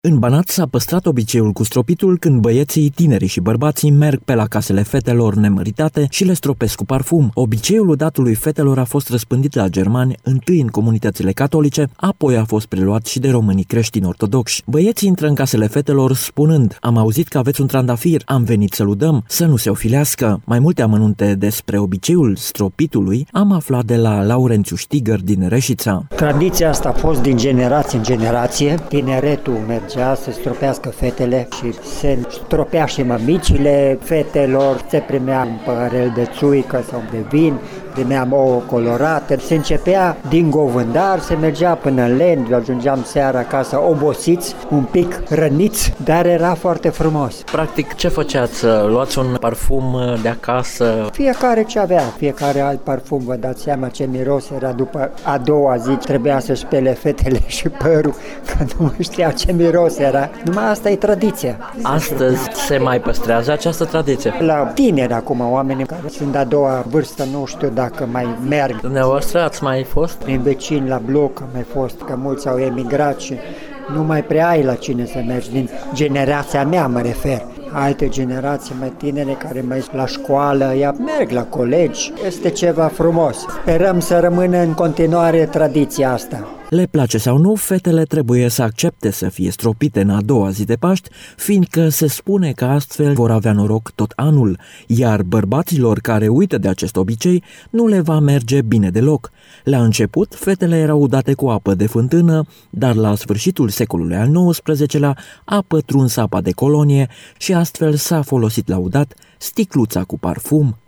În Banat s-a păstrat obiceiul cu stropitul când băieții, tinerii și bărbații merg pe la casele fetelor nemăritate și le stropesc cu parfum. Obiceiul udatului fetelor a fost răspândit la germani, întâi în comunitățile catolice, apoi a fost preluat și de românii creștini ortodoxi. Băieții intră în casele fetelor spunând: "Am auzit că aveți un trandafir, am venit să-l udăm, să nu se ofilească." Mai multe amănunte despre obiceiul stropitului am aflat de la Laurențiu Știgăr din Reșița. Tradiția asta a fost din generație în generație. Tineretul mergea să stropească fetele și se stropea și mămicile fetelor, se primea un păhărel de țuică sau de vin, primeam ouă colorate, se începea din govândar, se mergea până în Lend, ajungeam seara acasă obosiți, un pic răniți, dar era foarte frumos. Practic, ce făceați? Luați un parfum de acasă? Fiecare ce avea, fiecare alt parfum, vă dați seama ce miros era după a doua zi, trebuia să spele fetele și părul, că nu știa ce miros era. Numai asta e tradiția. Astăzi se mai păstrează această tradiție? La tineri acum, oamenii care sunt a doua vârstă, nu știu dacă mai merg. Dumneavoastră ați mai fost? Prin vecini la bloc am mai fost, că mulți au emigrat și nu mai prea ai la cine să mergi, din generația mea mă refer. Alte generații mai tinere care mai sunt la școală, ea merg la colegi, este ceva frumos. Sperăm să rămână în continuare tradiția asta. Le place sau nu, fetele trebuie să accepte să fie stropite în a doua zi de Paști, fiindcă se spune că astfel vor avea noroc tot anul, iar bărbaților care uită de acest obicei nu le va merge bine deloc. La început, fetele erau udate cu apă de fântână, dar la sfârșitul secolului al XIX-lea a pătruns apa de colonie și astfel s-a folosit la udat sticluța cu parfum,